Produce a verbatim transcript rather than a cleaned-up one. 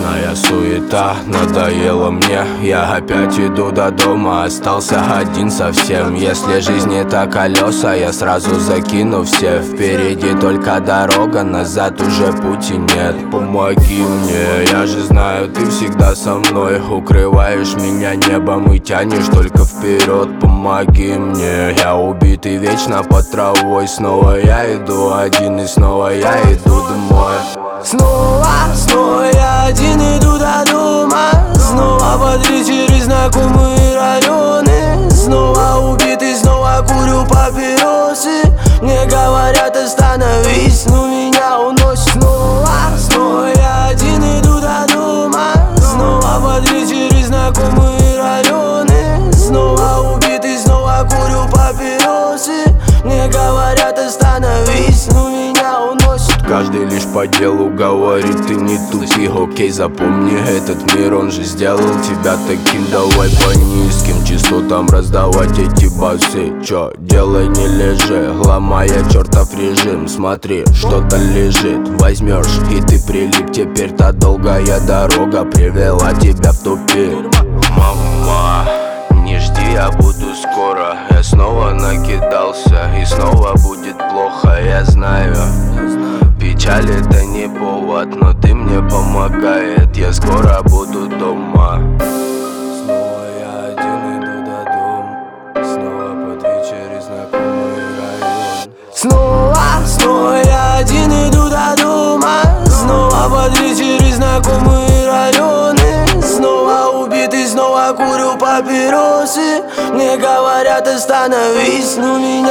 Вечная суета надоела мне. Я опять иду до дома, остался один совсем. Если жизнь это колеса, я сразу закину все. Впереди только дорога, назад уже пути нет. Помоги мне, я же знаю, ты всегда со мной. Укрываешь меня небом и тянешь только вперед. Помоги мне, я убитый вечно под травой. Снова я иду один и снова я иду домой. Снова, снова я один иду до дома. Снова по три через знакомые районы. Снова убитый, снова курю папиросы. Мне говорят остановись, но меня уносит. Снова, снова я один иду до дома. Снова по три через знакомые районы. Снова убитый, снова курю папиросы. Мне говорят остановись, но меня уносит. Каждый лишь по делу говорит, ты не тупи. Окей, запомни, этот мир, он же сделал тебя таким. Давай по низким частотам раздавать эти басы. Чё, делай, не лежи, ломая чертов режим. Смотри, что-то лежит, возьмешь и ты прилип. Теперь та долгая дорога привела тебя в тупик. Мама, не жди, я буду скоро. Я снова накидался и снова будет плохо, я знаю. Печаль это не повод, но ты мне помогает. Я скоро буду дома. Снова я один иду до дома. Снова по три через знакомый район. Снова, снова я один иду до дома. Снова по три через знакомые районы. Снова убитый, снова курю папиросы. Мне говорят остановись, но меня